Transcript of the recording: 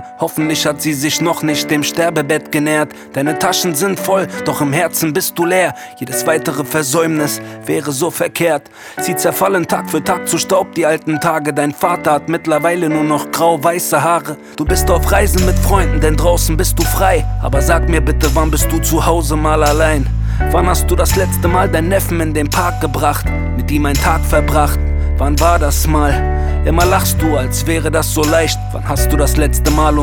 Hoffentlich hat sie sich noch nicht dem Sterbebett genährt. Deine Taschen sind voll, doch im Herzen bist du leer. Jedes weitere Versäumnis wäre so verkehrt. Sie zerfallen Tag für Tag zu Staub, die alten Tage. Dein Vater hat mittlerweile nur noch grau-weiße Haare. Du bist auf Reisen mit Freunden, denn draußen bist du frei. Aber sag mir bitte, wann bist du zu Hause mal allein? Wann hast du das letzte Mal deinen Neffen in den Park gebracht? Mit ihm einen Tag verbracht? Wann war das mal? Immer lachst du, als wäre das so leicht. Wann hast du das letzte Mal